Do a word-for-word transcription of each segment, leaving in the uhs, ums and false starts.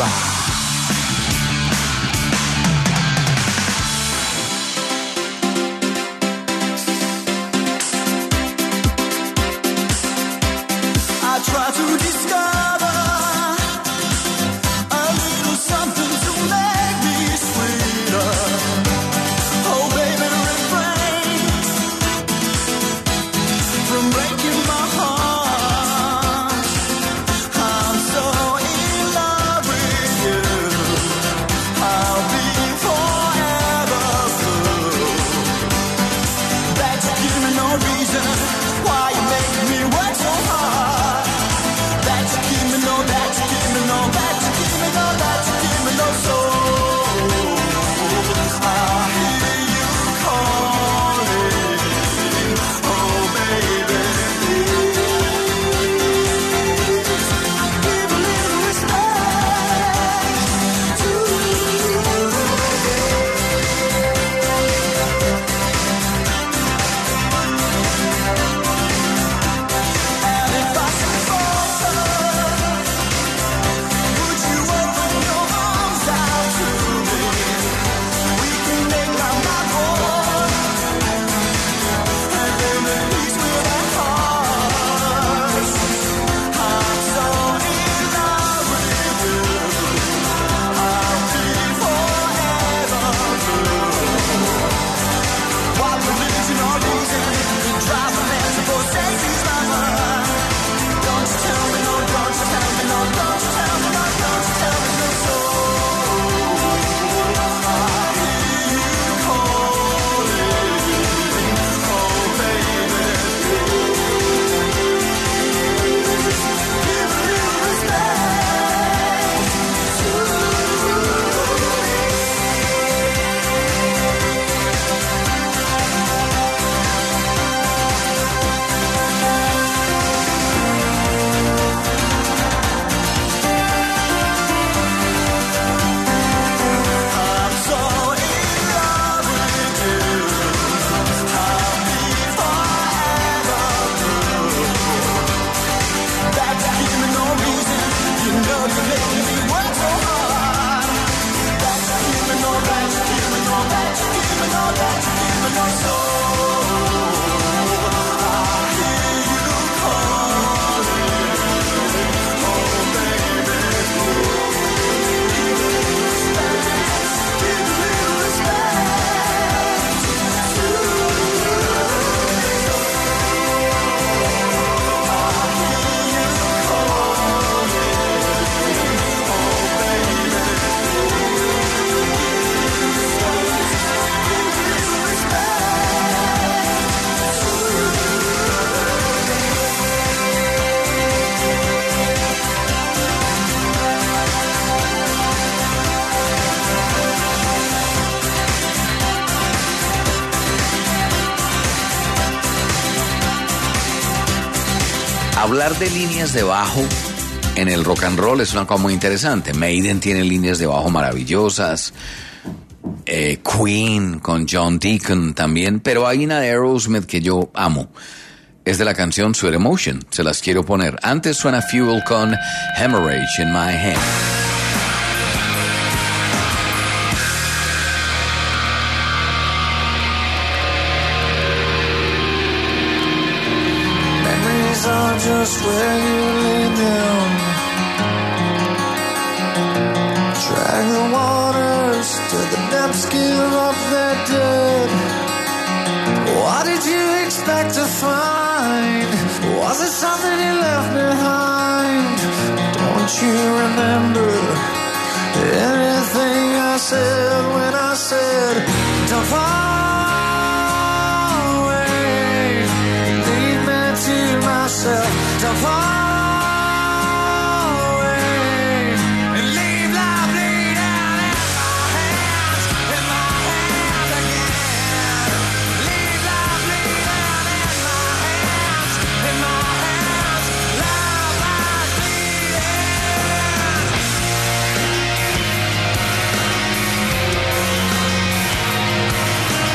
Hablar de líneas de bajo en el rock and roll es una cosa muy interesante. Maiden tiene líneas de bajo maravillosas, eh, Queen con John Deacon también, pero hay una de Aerosmith que yo amo. Es de la canción Sweet Emotion, se las quiero poner. Antes suena Fuel con Hemorrhage in My Hand. Just where you lay down, drag the waters to the depths, give up their dead. What did you expect to find? Was it something you left behind? Don't you remember anything I said when I said don't fall away, leave me to myself. Don't fall away and leave life lay down in my hands, in my hands again. Leave life lay down in my hands, in my hands. Life lies bleeding.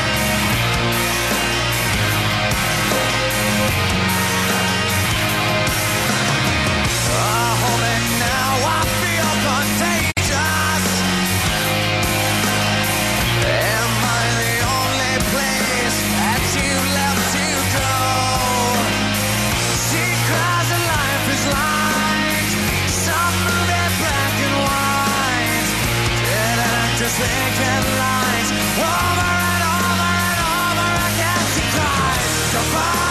just thinking lies over and over and over again. She cries, don't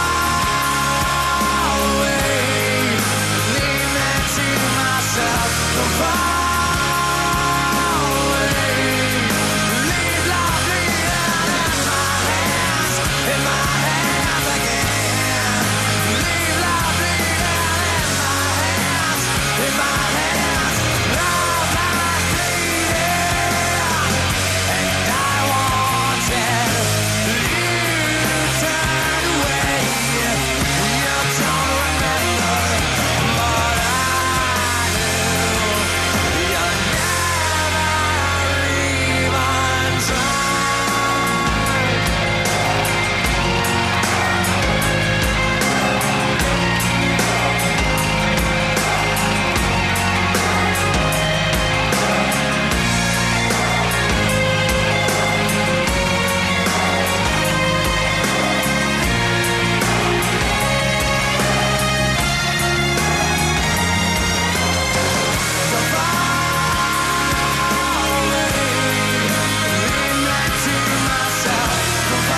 fall away, leave me to myself. Don't fall away, leave love bleeding in my hands, in my hands again. Leave love bleeding in my hands, in my hands. Love lies bleeding, and I wanted you turned away. You don't remember, but I do. You never even tried. Don't fall away, leave me to myself. Don't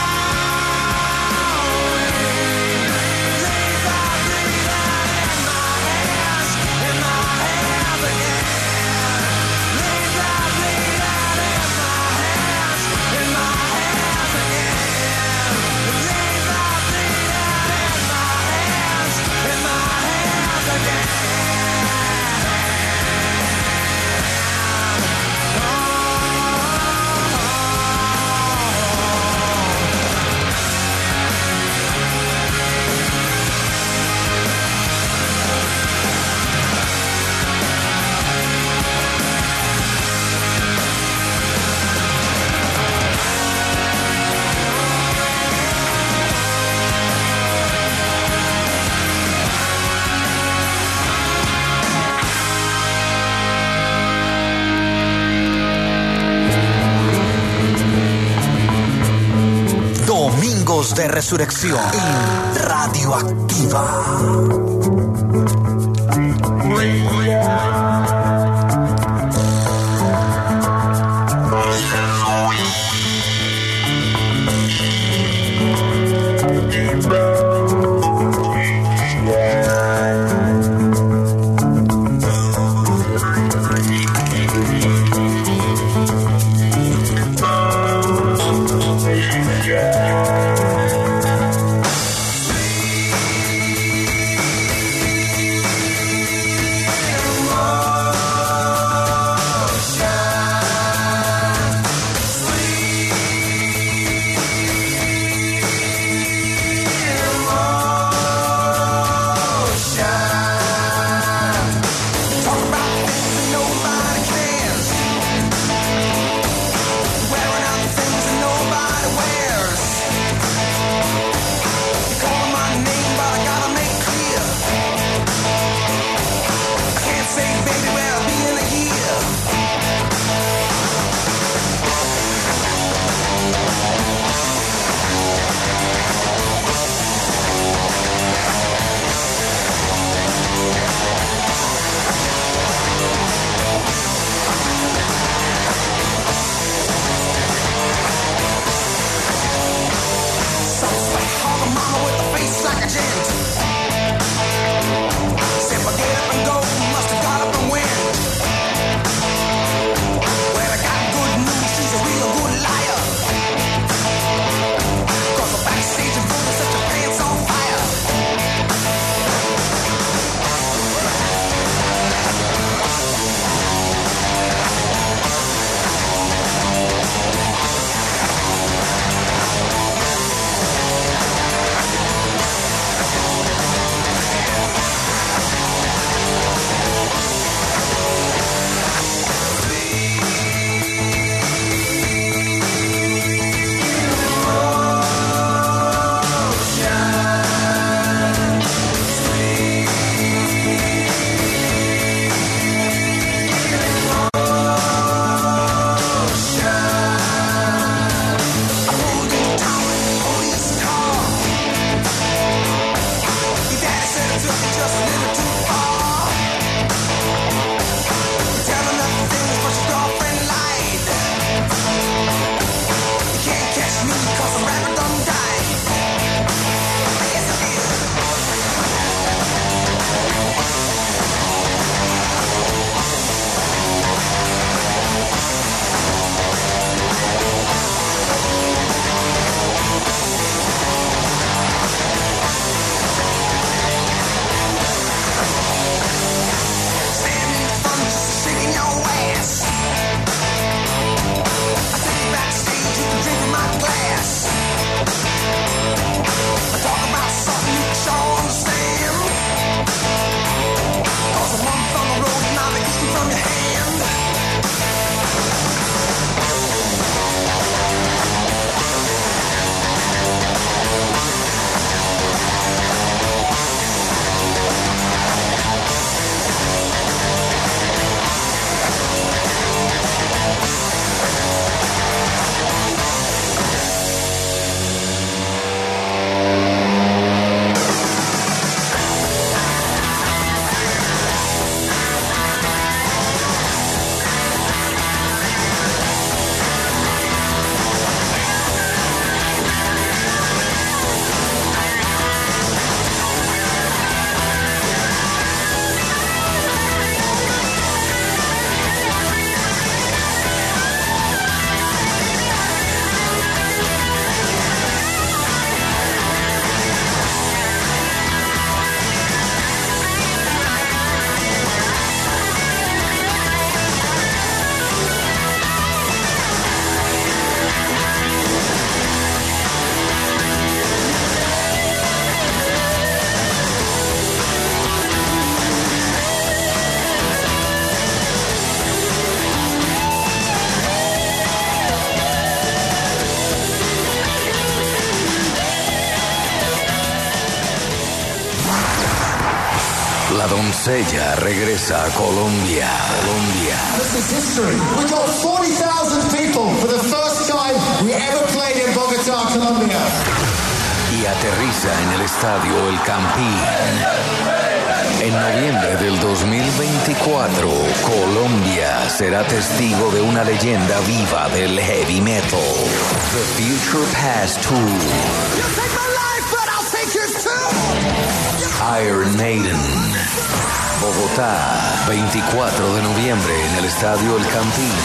fall away, leave love bleeding in my hands, in my hands again. Leave love bleeding in my hands, in my hands again. Leave love bleeding in my hands, in my hands again. Domingos de Resurrección en Radioactiva. Leave Ella regresa a Colombia. Colombia. This is history. We got forty thousand people for the first time we ever played in Bogotá, Colombia. Y aterriza en el estadio El Campín. En noviembre del dos mil veinticuatro, Colombia será testigo de una leyenda viva del heavy metal. The Future Past Tour. You take my life, but I'll take yours too. Iron Maiden. Bogotá, veinticuatro de noviembre en el estadio El Campín.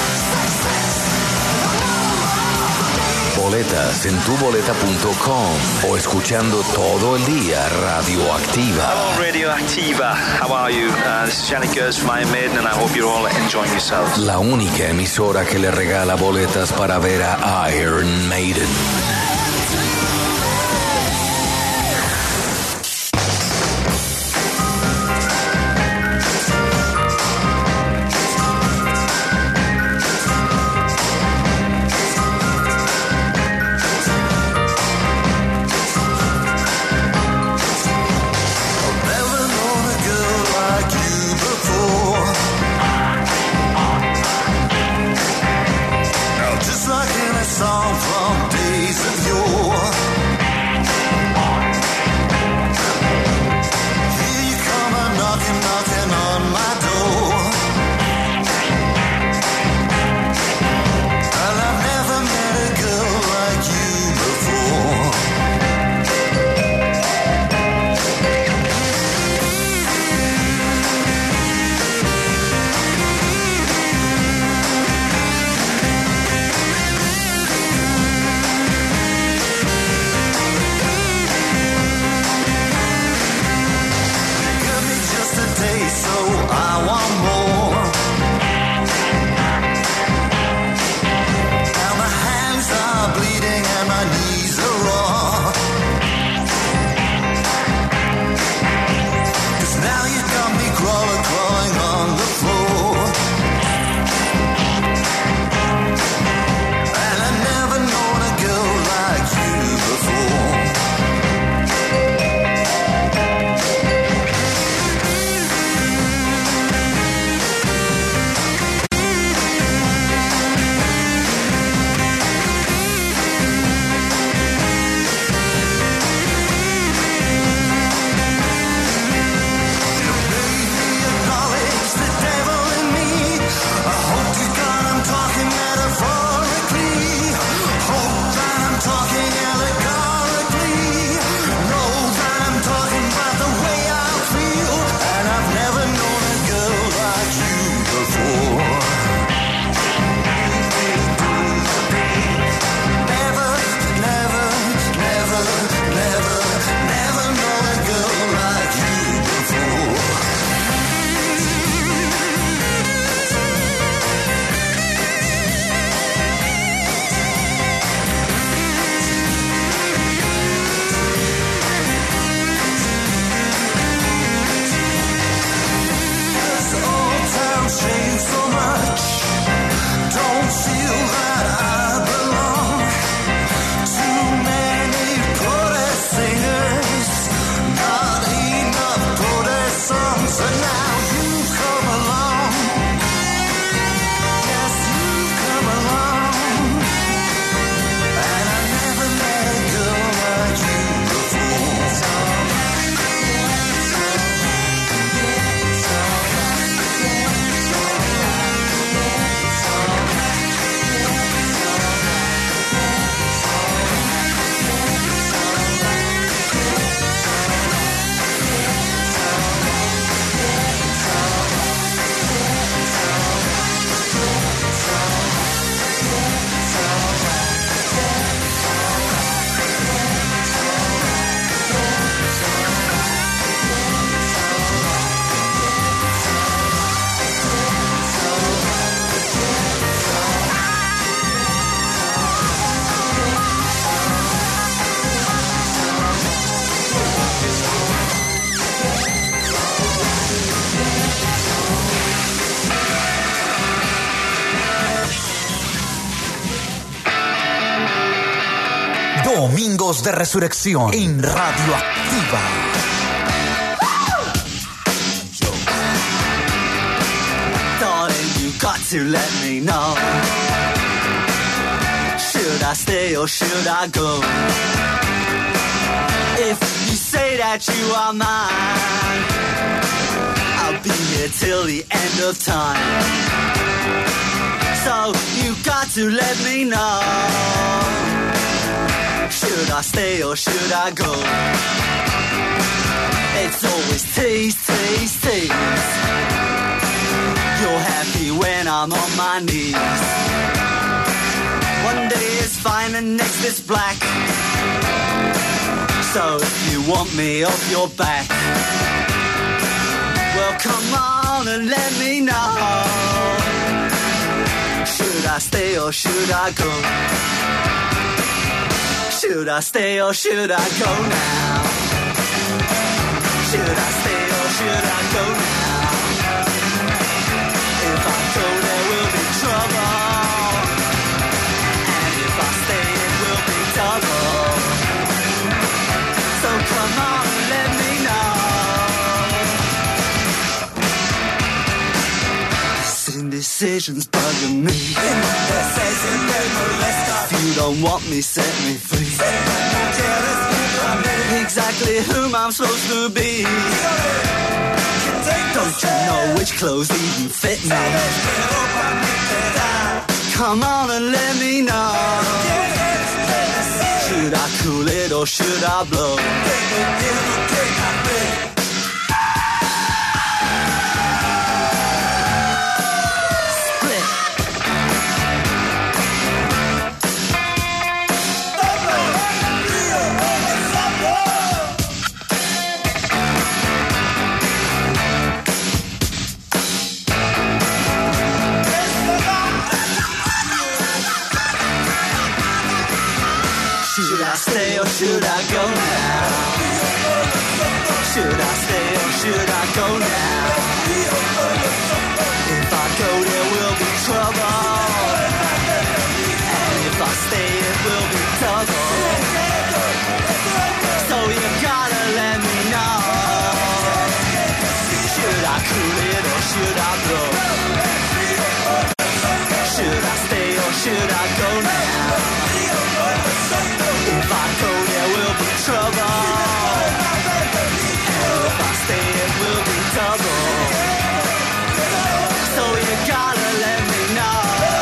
Boletas en tu boleta punto com o escuchando todo el día Radioactiva. Hello Radioactiva, how are you? Uh, this is Johnny Gers from Iron Maiden and I hope you're all enjoying yourselves. La única emisora que le regala boletas para ver a Iron Maiden. Domingos de Resurrección en Radioactiva. got to let me know. Should I stay or should I go? If you say that you are mine, I'll be here till the end of time. So you got to let me know. Should I stay or should I go? It's always tease, tease, tease. You're happy when I'm on my knees. One day is fine and next is black. So if you want me off your back, well come on and let me know. Should I stay or should I go? Should I stay or should I go now? Should I stay or should I go now? If I go there will be trouble, and if I stay it will be double. So come on and let me know. This indecision's bugging me. If you don't want me, set me free. Exactly whom I'm supposed to be. Don't you know which clothes even fit me? Come on and let me know. Should I cool it or should I blow? Stay or should I go now? Should I stay or should I go now? If I go there will be trouble, and if I stay it will be double. So you gotta let me know. Should I cool it or should I blow? Should I stay or should I go now? If I go there will be trouble, and if I stay it will be double. So you gotta let me know.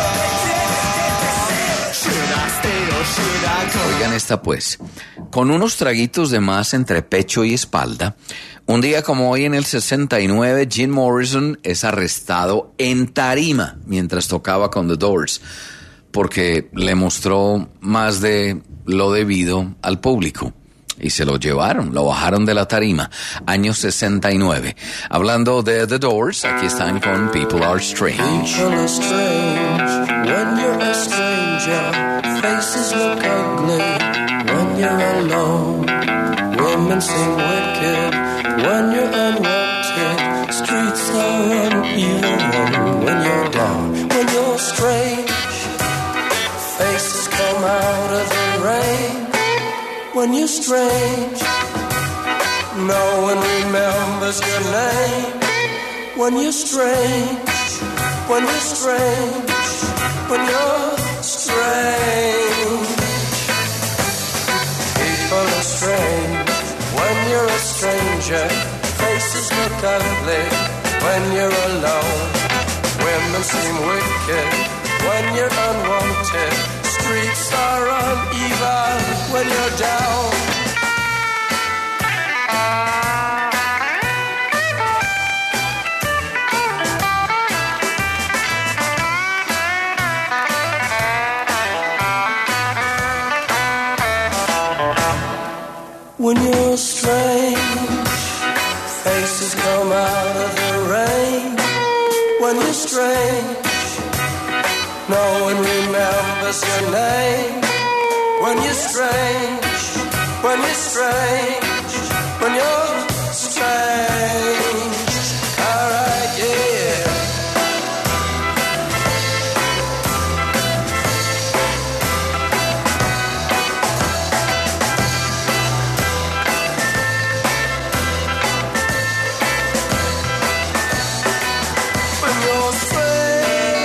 Should I stay or should I go? Oigan esta pues, con unos traguitos de más entre pecho y espalda, un día como hoy en el sesenta y nueve, Jim Morrison es arrestado en tarima mientras tocaba con The Doors, porque le mostró más de lo debido al público. Y se lo llevaron, lo bajaron de la tarima. Año sesenta y nueve. Hablando de The Doors, aquí están con People Are Strange. People are strange when you're a stranger. Faces look ugly when you're alone. Women seem wicked when you're unwanted. Streets are uneven when you're down. When you're strange, faces come out of the rain. When you're strange, no one remembers your name. When you're strange, when you're strange, when you're strange. People are strange when you're a stranger. Faces look ugly when you're alone. Women seem wicked when you're unwanted. Streets are uneven when you're down. When you're strange, faces come out of the rain. When you're strange, no one remembers your name. When you're strange, when you're strange, when you're strange. Alright, yeah. When you're strange.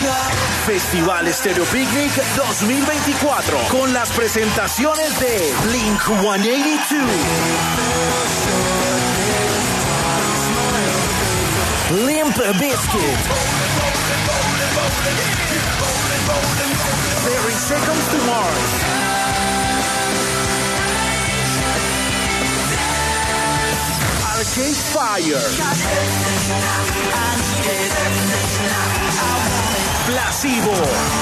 Festival Stereo Picnic dos mil veinticuatro con las presentaciones de Blink ciento ochenta y dos, Limp Bizkit, thirty Seconds to Mars, Arcade Fire, Placebo,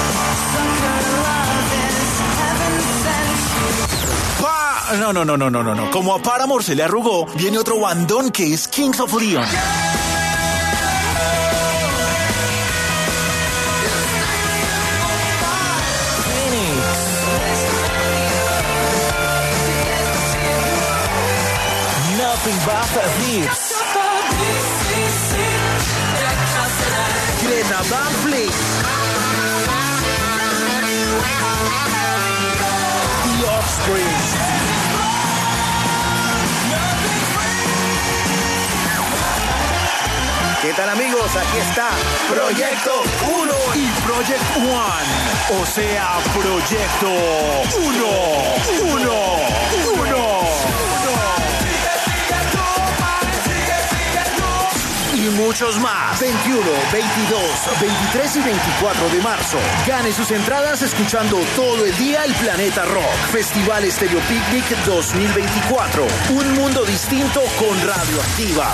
Pa... No, no, no, no, no, no, no. Como a Paramore se le arrugó, viene otro bandón que es Kings of Leon. Nothing but Thieves. Greta Van Fleet. The Offspring. ¿Qué tal, amigos? Aquí está Proyecto uno y Project One. O sea, Proyecto uno, uno, uno. Y muchos más. veintiuno, veintidós, veintitrés y veinticuatro de marzo. Gane sus entradas escuchando todo el día el Planeta Rock. Festival Stereo Picnic dos mil veinticuatro. Un mundo distinto con Radioactiva.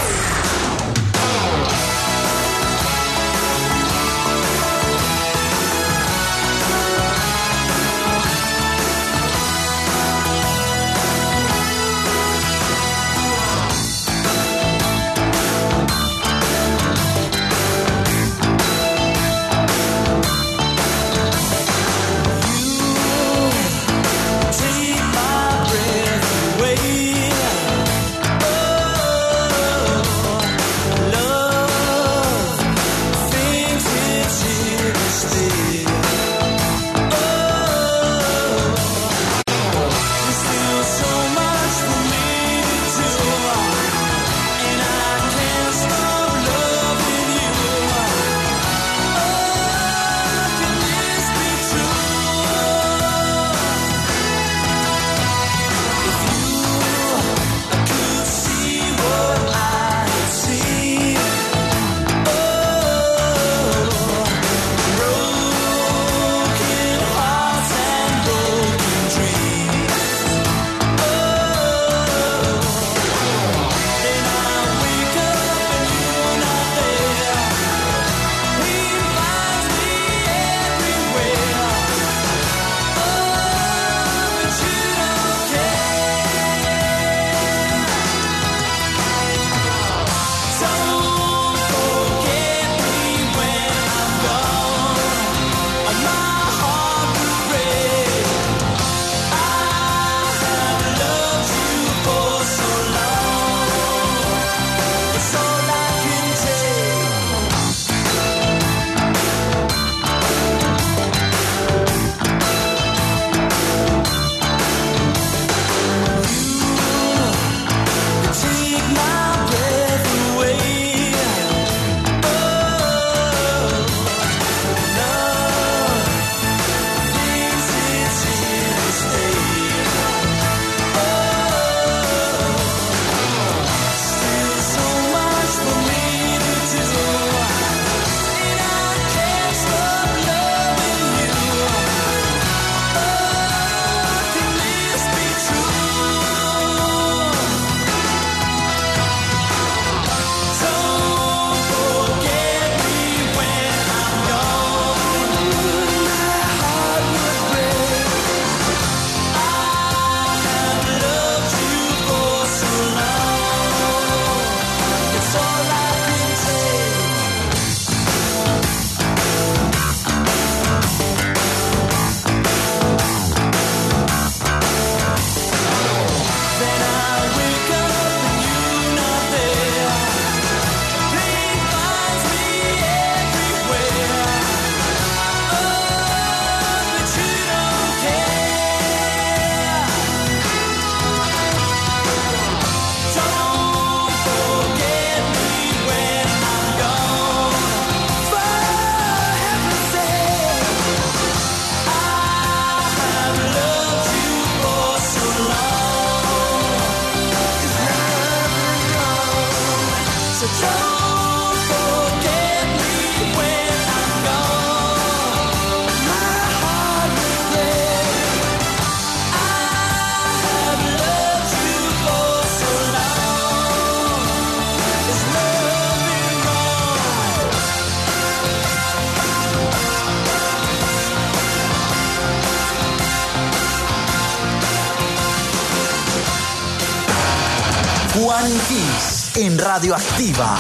Juan Kiss en Radioactiva.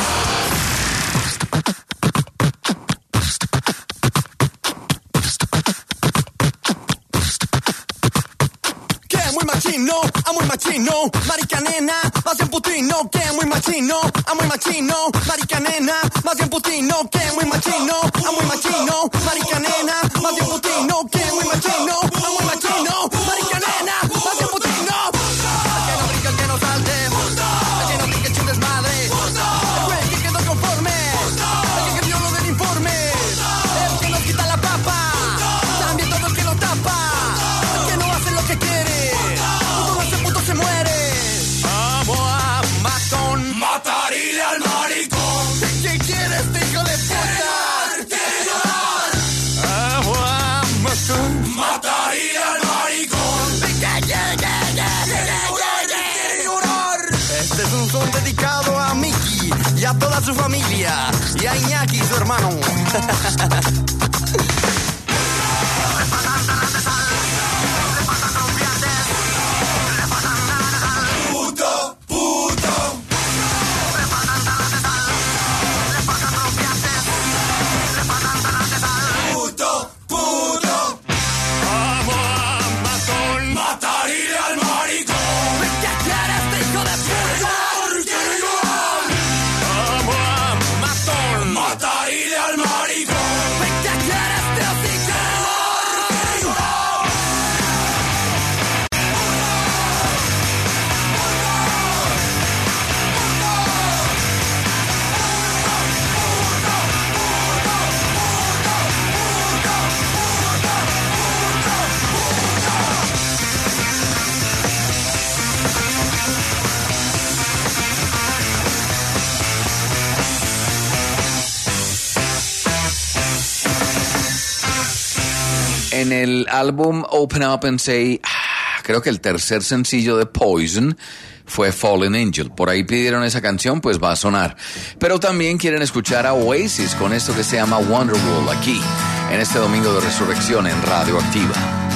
Muy machino, a muy machino, marica nena, más bien putino, que muy machino, a muy machino, marica nena, más bien putino, que muy machino, a muy machino, marica nena, más bien putino, que muy machino, a muy machino, marica nena, más bien putino. El que no brinca, el que no salte, el que no brinca, eche un desmadre, el güey que quedó conforme, el que escribió lo del informe, el que nos quita la papa, también todo el que lo tapa, el que no hace lo que quiere. Se muere. Vamos a matón. Matarile al maricón. ¿Qué quieres, hijo de puta? ¡Quiere llorar! Vamos a matón. Matarile al maricón. ¿Qué quiere, quiere llorar? Este es un son dedicado a Miki y a toda su familia. Y a Iñaki, su hermano. En el álbum Open Up and Say, creo que el tercer sencillo de Poison fue Fallen Angel. Por ahí pidieron esa canción, pues va a sonar. Pero también quieren escuchar a Oasis con esto que se llama Wonderwall aquí, en este domingo de resurrección en Radioactiva.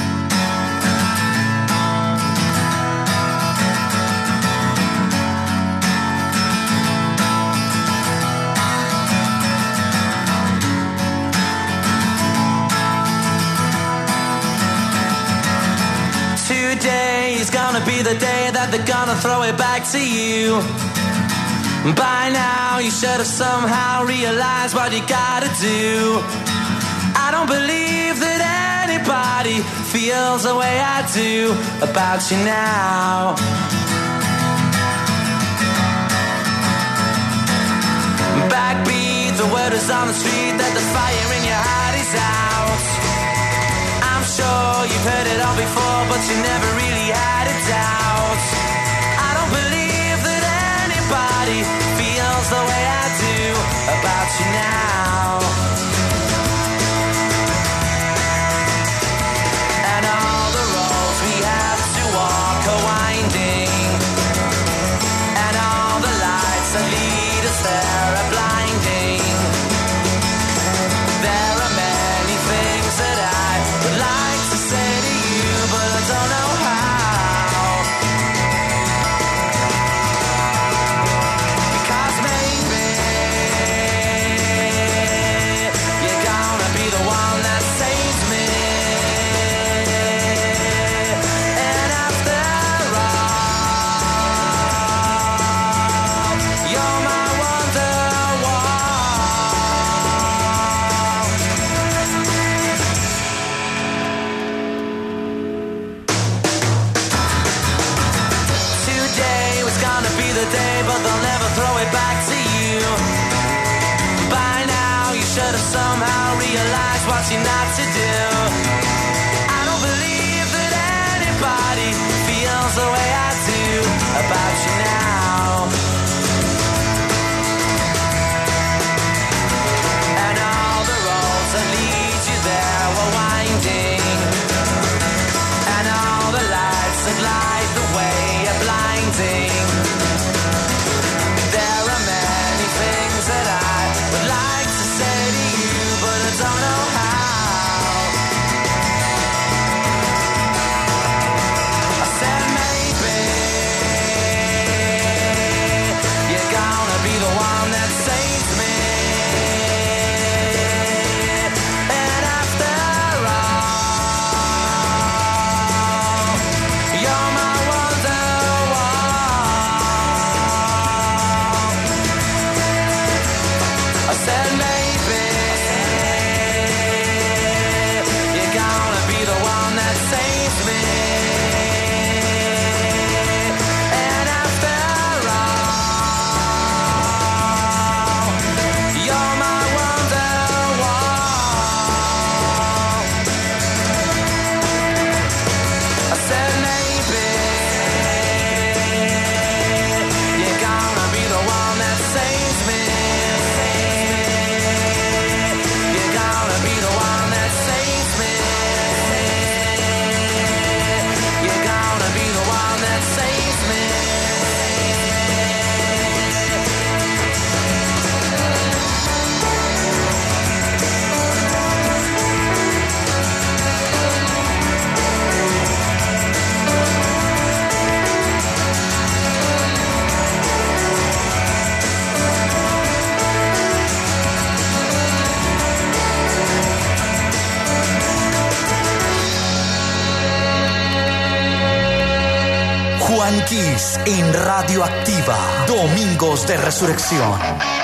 Today's gonna be the day that they're gonna throw it back to you. By now you should have somehow realized what you gotta do. I don't believe that anybody feels the way I do about you now. Backbeat, the word is on the street that the fire in your heart is out. I'm sure you've heard it all before, but you never really had a doubt. I don't believe that anybody feels the way I do about you now. And all the roads we have to walk are winding, and all the lights that lead us there are blinding. There are many things that I would like to say to you, but I don't know how. Because maybe you're gonna be the one that saves me. And after all, you're my Wonderwall. Today was gonna be the day, but they'll never throw it back to you. By now you should have somehow realized what you're not to do. I don't believe that anybody feels the way I do about you now. And all the roads that lead you there were winding, and all the lights that light the way are blinding. There are many things that I would like to say to you, but I don't know how. maybe you're gonna be the one that saves me. You're gonna be the one that saves me. You're gonna be the one that saves me. Juan Kiss en Radioactiva. Domingos de Resurrección.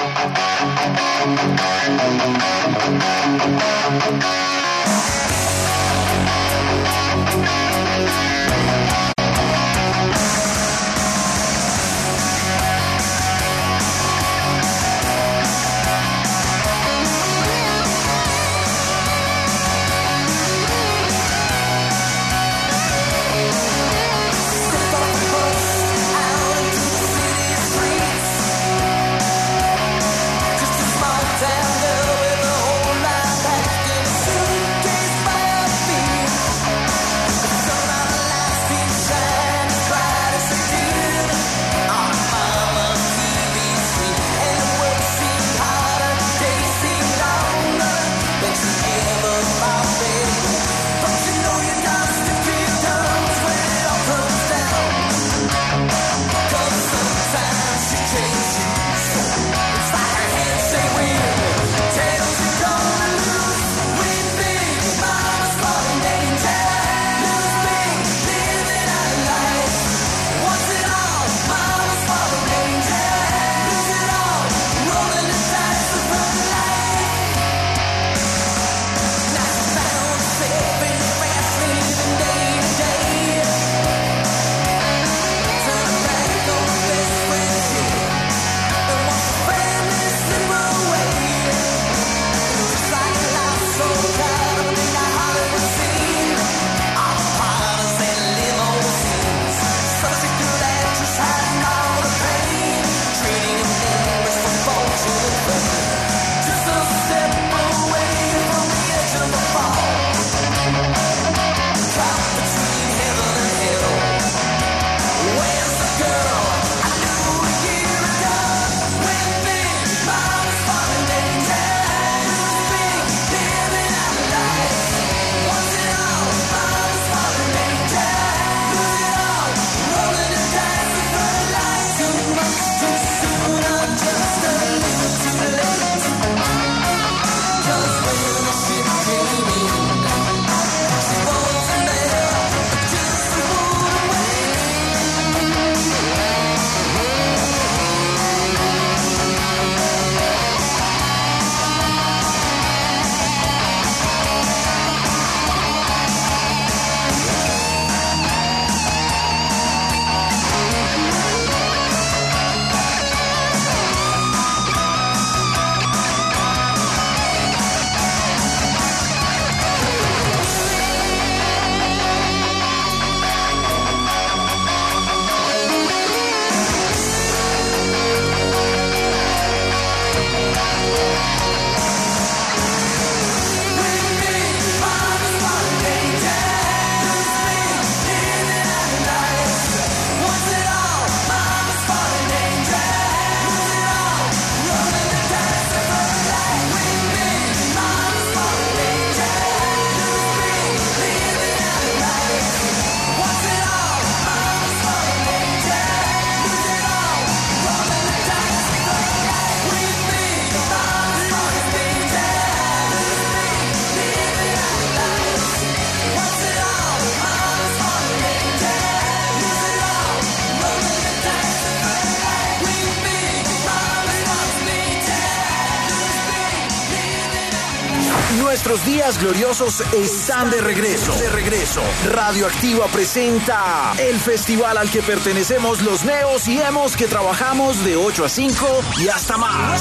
Nuestros días gloriosos están de regreso. De regreso. Radioactiva presenta el festival al que pertenecemos los neos y emos que trabajamos de ocho a cinco y hasta más.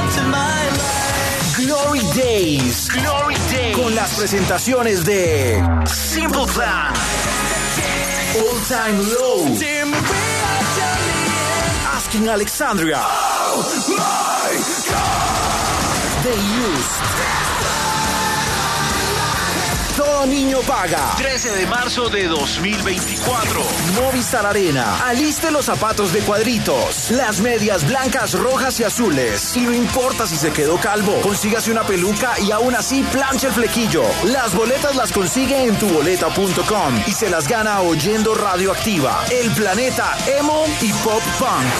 Glory Days. Glory Days. Con las presentaciones de Simple Plan, All Time Low. Asking Alexandria. Oh my God. The Used. Todo niño paga. trece de marzo de dos mil veinticuatro. Movistar Arena. Aliste los zapatos de cuadritos, las medias blancas, rojas y azules. Y no importa si se quedó calvo, consígase una peluca y aún así planche el flequillo. Las boletas las consigue en tu boleta punto com y se las gana oyendo Radioactiva, el planeta emo y pop punk.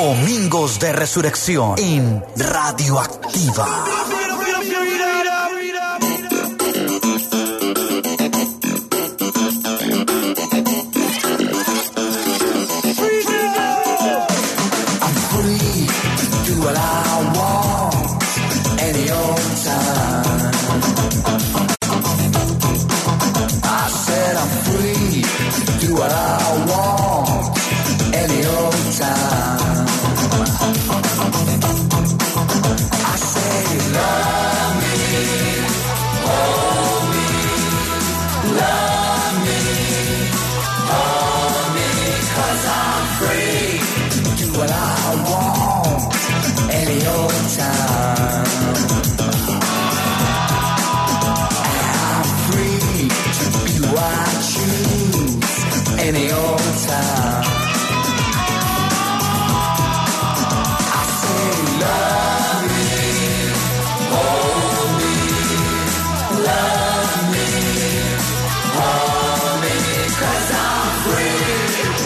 Domingos de Resurrección en Radioactiva. What I want any old time. I say love me, hold me, love me, hold me, 'cause I'm free to do what I want any old time. I'm free to be who I choose any old time. I say love me, hold me, love me, hold me, 'cause I'm free.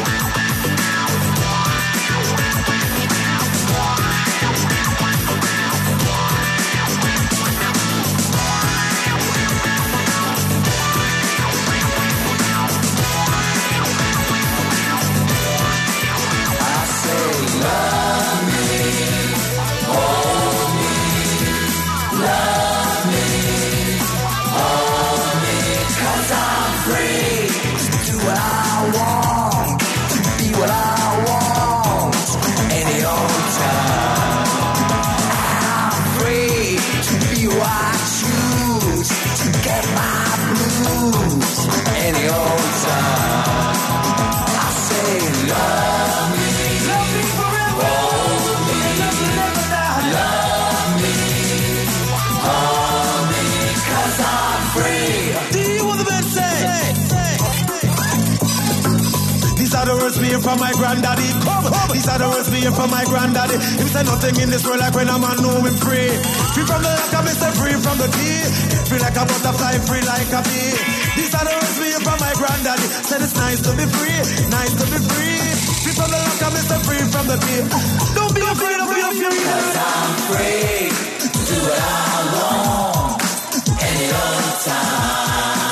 From my granddaddy, these are the words me from my granddaddy. Him say nothing in this world like when a man know him free. Free from the lack of Mister Free from the key. Free like a butterfly, free like a bee. These are the words me from my granddaddy. Said it's nice to be free, nice to be free. Free from the lack of Mister Free from the key. Don't be afraid of being free. 'Cause I'm free to do what I want any old time.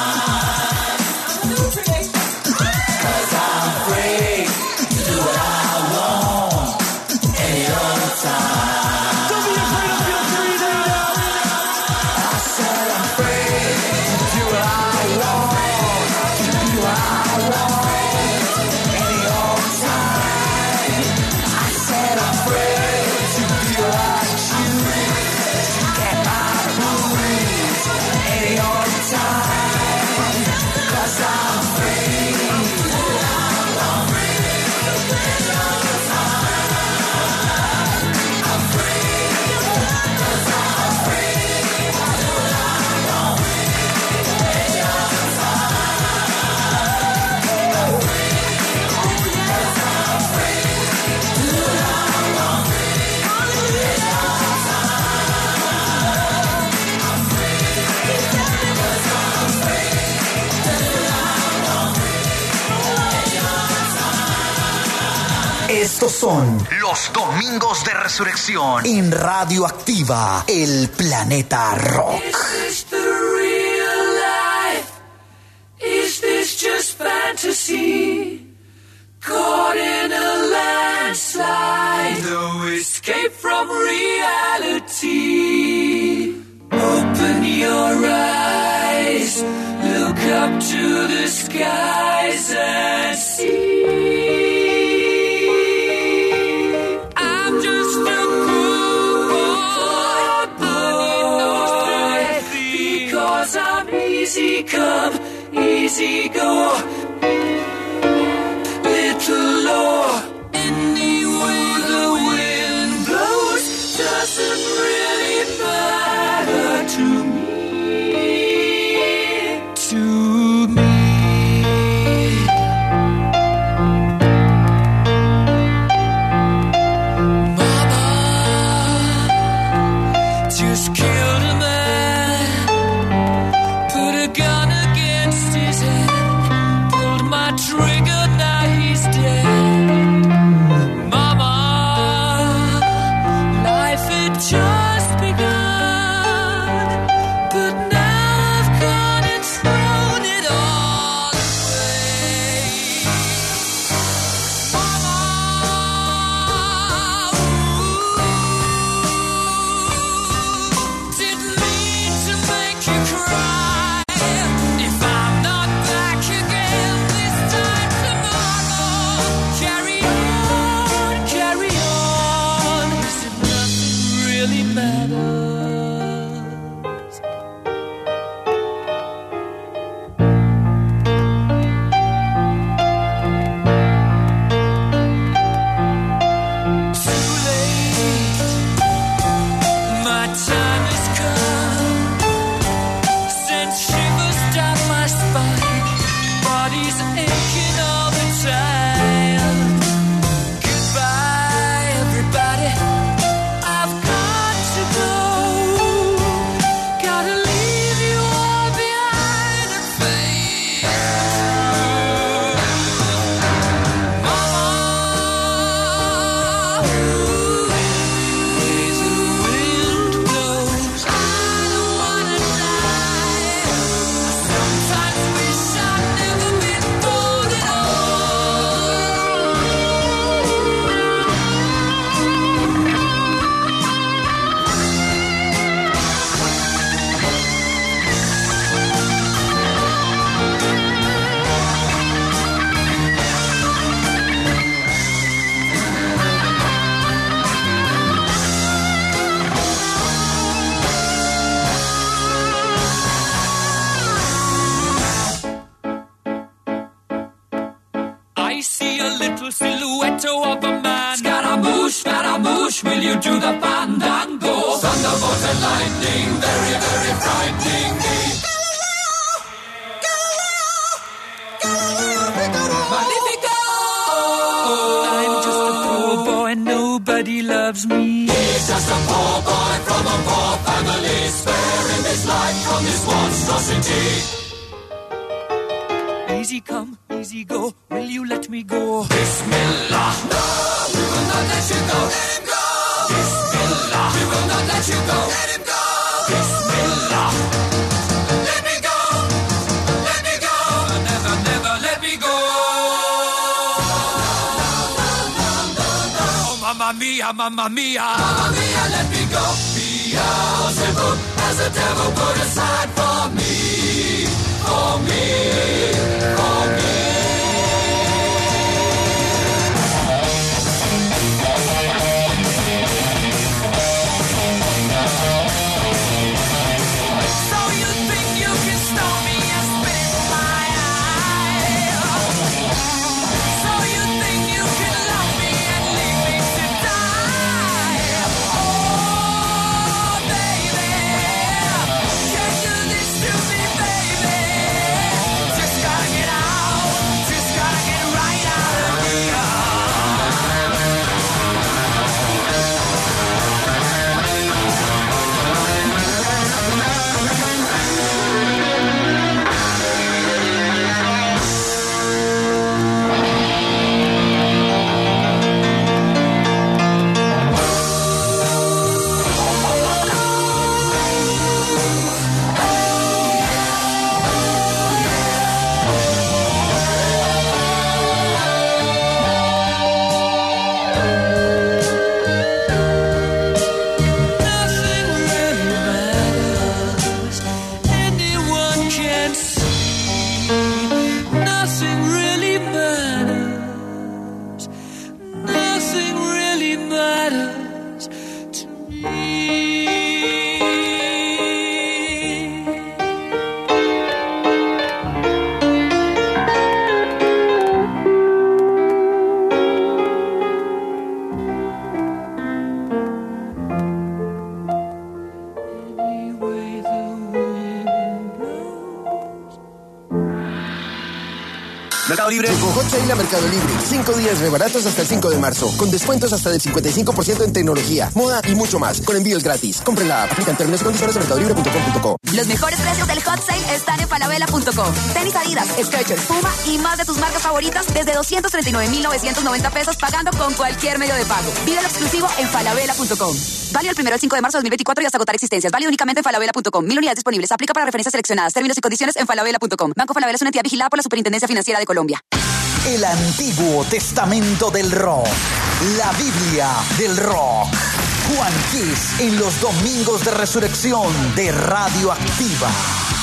Estos son los Domingos de Resurrección en Radioactiva, el planeta rock. Is this the real life? Is this just fantasy? Caught in a landslide, no escape from reality. Open your eyes, look up to the skies and see. Easy come, easy go. Little law, any way the wind blows doesn't really matter to me. To me. Mama just killed a man. Gun against his head, pulled my trigger, now he's dead. little silhouette of a man. Scaramouche, Scaramouche, will you do the fandango? Thunderbolt and lightning, very, very frightening me. Magnifico! I'm just a poor boy, nobody loves me. He's just a poor boy from a poor family, sparing his life from this monstrosity. Easy come, easy go, will you let me go? Bismillah! No, we will not let you go. Let him go! Bismillah! We will not let you go. Let him go! Bismillah! Let me go! Let me go! Never, never let me go! Oh, mamma mia, mamma mia! Mamma mia, let me go! Beelzebub has the devil put aside for me! For me! For me! Mercado Libre. Con Hot Sale a Mercado Libre. Cinco días rebaratos hasta el cinco de marzo. Con descuentos hasta del cincuenta y cinco por ciento en tecnología, moda y mucho más. Con envíos gratis. Compren la app. Aplican términos y condiciones en mercado libre punto com punto co. Los mejores precios del Hot Sale están en falabella punto com. Tenis Adidas, Skechers, Puma y más de tus marcas favoritas desde doscientos treinta y nueve mil novecientos noventa pesos pagando con cualquier medio de pago. Vive lo exclusivo en falabella punto com. Válido el primero al cinco de marzo de dos mil veinticuatro y hasta agotar existencias. Válido únicamente en falabella punto com. Mil unidades disponibles. Aplica para referencias seleccionadas. Términos y condiciones en falabella punto com. Banco Falabella es una entidad vigilada por la Superintendencia Financiera de Colombia. El Antiguo Testamento del Rock. La Biblia del Rock. Juan Kiss en los domingos de resurrección de Radioactiva.